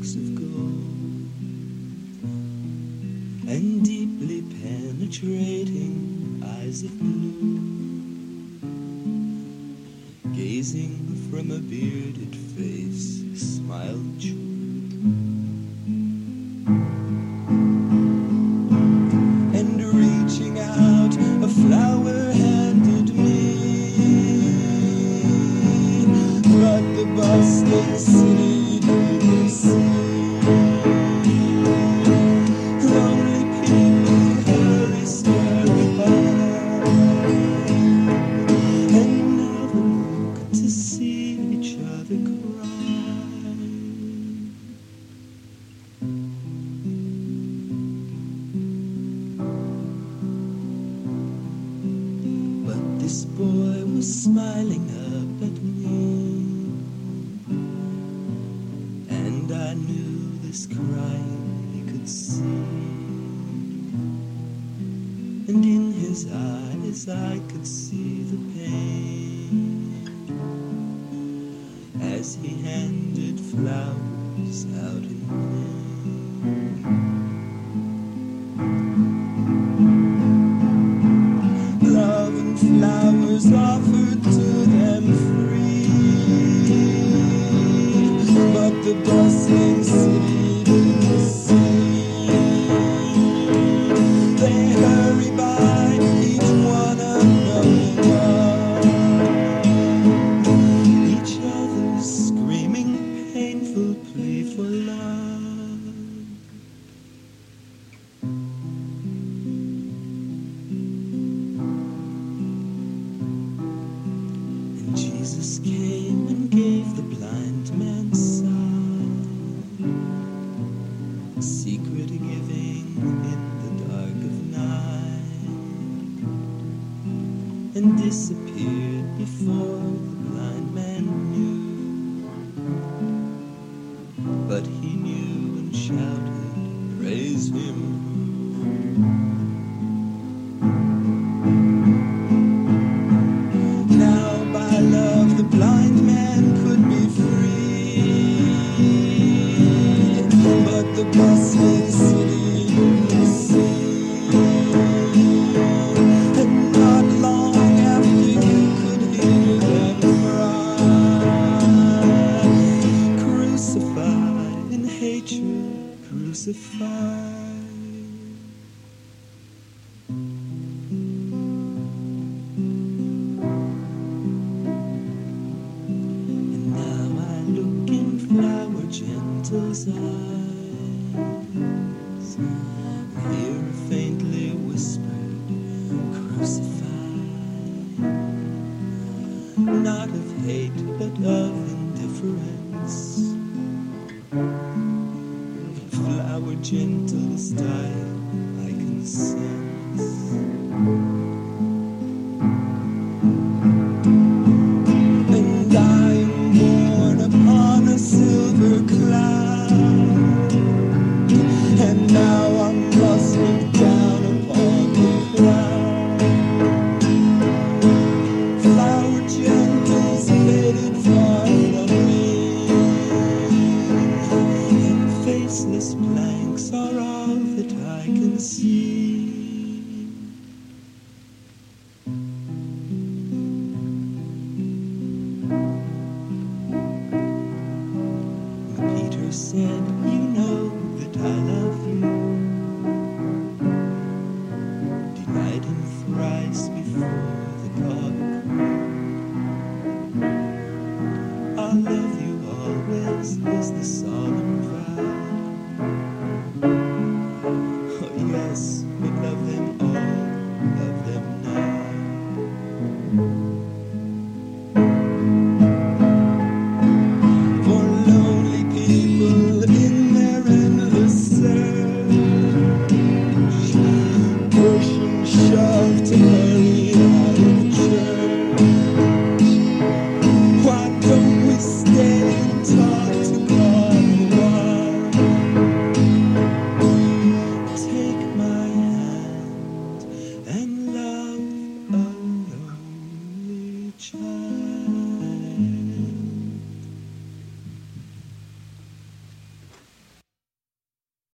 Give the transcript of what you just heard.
cheeks of gold, and deeply penetrating eyes of blue, gazing from a bearded face, smiled true. And reaching out, a flower handed me, but the bustling city didn't see. Lonely people hurry, scurry by, and never look to see each other cry. But this boy was smiling up at me, and I knew this crying he could see. And in his eyes I could see the pain, as he handed flowers out in vain. Love and flowers offered to them free, but the bustling city didn't see. They hurry by, each one unknowing why, each other screaming painful plea for love. And Jesus came and gave the blind man sight, a secret giving in the dark of night, and disappeared before the blind man knew. But he knew and shouted, praise him. Now by love the blind man could be free, but the bustling city didn't see. And not long after you could hear them cry, crucified in hatred, crucified. And now I look in Flower Gentle's eyes, and hear a faintly whispered, crucified. Not of hate, but of indifference. Flower Gentle's style I can sense. And I am born upon a silver cloud, and now I'm must look down upon the crowd. Flower Gentle's faded far from me, and faceless blanks are all that I can see. Peter said, you know that I love you. Denied him thrice before the cock crew. I'll love you always is the solemn vow.